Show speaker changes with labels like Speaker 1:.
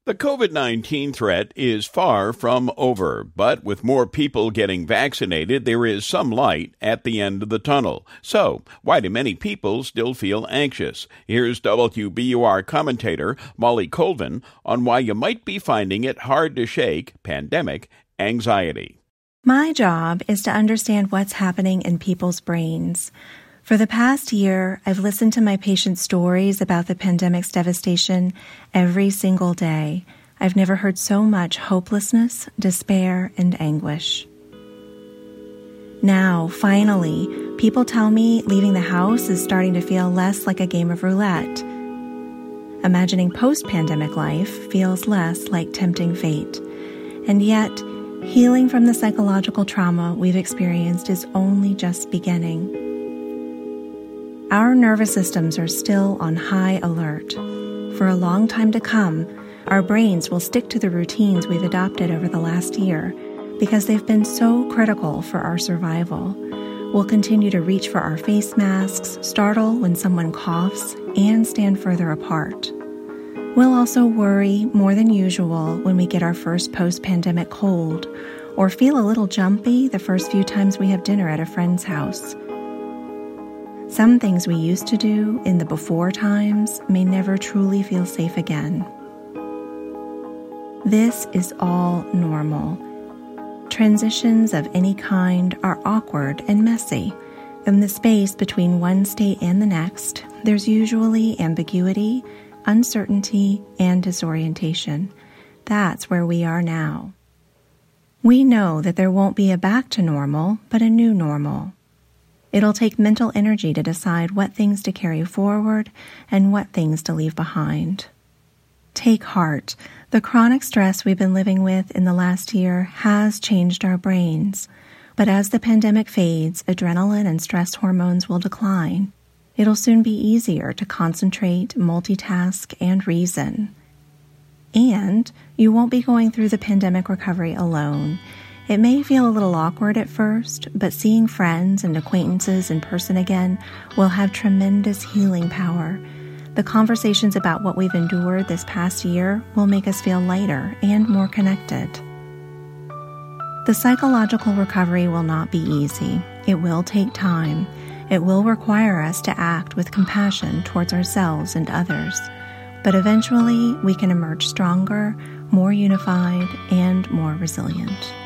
Speaker 1: The COVID-19 threat is far from over, but with more people getting vaccinated, there is some light at the end of the tunnel. So, why do many people still feel anxious? Here's WBUR commentator Molly Colvin on why you might be finding it hard to shake pandemic anxiety.
Speaker 2: My job is to understand what's happening in people's brains. For the past year, I've listened to my patients' stories about the pandemic's devastation every single day. I've never heard so much hopelessness, despair, and anguish. Now, finally, people tell me leaving the house is starting to feel less like a game of roulette. Imagining post-pandemic life feels less like tempting fate. And yet, healing from the psychological trauma we've experienced is only just beginning. Our nervous systems are still on high alert. For a long time to come, our brains will stick to the routines we've adopted over the last year because they've been so critical for our survival. We'll continue to reach for our face masks, startle when someone coughs, and stand further apart. We'll also worry more than usual when we get our first post-pandemic cold or feel a little jumpy the first few times we have dinner at a friend's house. Some things we used to do in the before times may never truly feel safe again. This is all normal. Transitions of any kind are awkward and messy. In the space between one state and the next, there's usually ambiguity, uncertainty, and disorientation. That's where we are now. We know that there won't be a back to normal, but a new normal. It'll take mental energy to decide what things to carry forward and what things to leave behind. Take heart. The chronic stress we've been living with in the last year has changed our brains. But as the pandemic fades, adrenaline and stress hormones will decline. It'll soon be easier to concentrate, multitask, and reason. And you won't be going through the pandemic recovery alone. It may feel a little awkward at first, but seeing friends and acquaintances in person again will have tremendous healing power. The conversations about what we've endured this past year will make us feel lighter and more connected. The psychological recovery will not be easy. It will take time. It will require us to act with compassion towards ourselves and others. But eventually, we can emerge stronger, more unified, and more resilient.